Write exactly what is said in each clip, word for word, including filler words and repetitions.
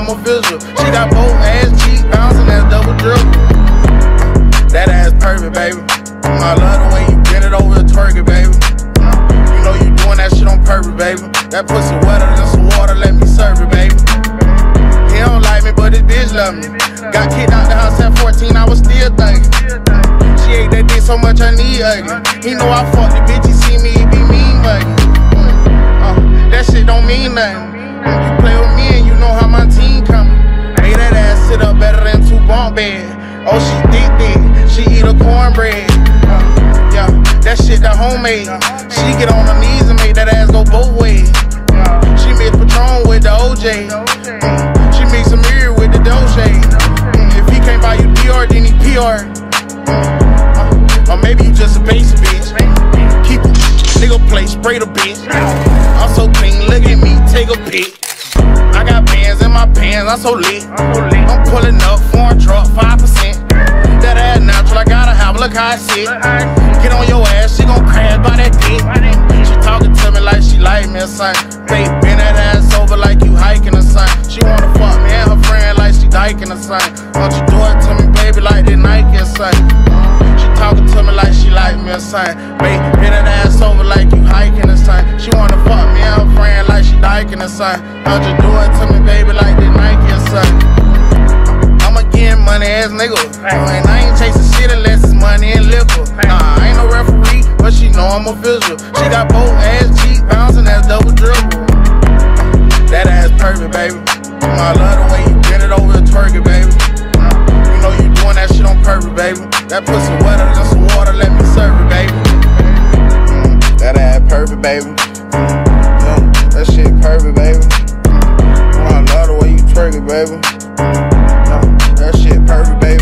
I'm official. She got both ass cheeks bouncing, that's double dribble. That ass perfect, baby. I love the way you bend it over the twerk it, baby. You know you doing that shit on purpose, baby. That pussy wetter than some water, let me serve it, baby. He don't like me, but his bitch love me. Got kicked out the house at fourteen, I was still thinking. She ate that dick so much I need ugly. He know I fucked the bitch, he see me, he be mean, buddy. Uh, that shit don't mean nothing. You play with me and you know how my team coming. Made that ass sit up better than two bunk beds. Oh, she thick thick, she eat a cornbread. Uh, yeah, that shit that homemade. She get on her knees and make that ass go both ways. She mix Patron with the O J. Mm, she mix a mirror with the Dolce. Mm, if he can't buy you Dior, then he P R. Uh, or maybe you just a basic bitch. Keep a nigga play, spray the bitch. I'm so clean, look at me, take a pic. I got bands in my pants, I'm so lit. I'm pulling up, foreign truck, five percent. That ass natural, I gotta have, look how I sit. Get on your ass, she gon' crash by that dick. She talking to me like she like me or something. Babe, bend that ass over like you hiking or something. She wanna fuck me and her friend like she dyking or something. Won't you do it to me, baby, like they Nike or something. She talking to me like she like me or something. Babe, bend that ass over like you hiking or something. She wanna fuck me and her friend like she dyking or something. Won't you do it to me, baby, like they Nike or something. I'm a getting money ass nigga. And I ain't chasing shit unless it's money and liquor. Nah, I ain't no referee, but she know I'm official. She got both ass cheeks bouncing, that's double dribble. That ass perfect, baby. I love the way you bend it over the twerk it, baby. You know you doing that shit on purpose, baby. That pussy wetter than some water, let me serve it, baby. Mm, that ass perfect, baby. Yeah, that shit perfect, baby. I love the way you twerk it, baby. Yeah, that shit perfect, baby.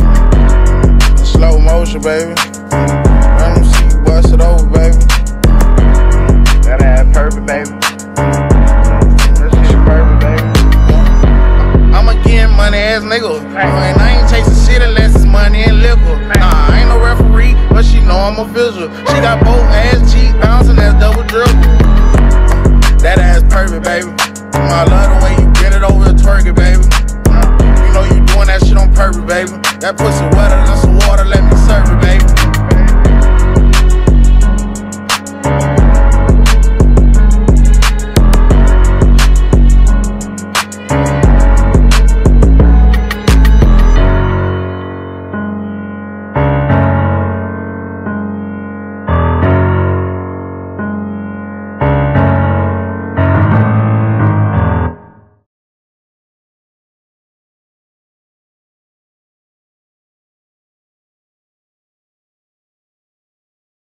Slow motion, baby. Let me see you bust it over, baby. That ass perfect, baby. That shit perfect, baby. I'm a getting money ass nigga. And I ain't chasing shit unless it's money and liquor. Nah, I ain't no referee, but she know I'm official. She got both ass cheeks bouncing, that's double dribble. That ass perfect, baby. I love the way you bend it over the twerk it, baby. You know you doing that shit on purpose, baby. That pussy wetter than some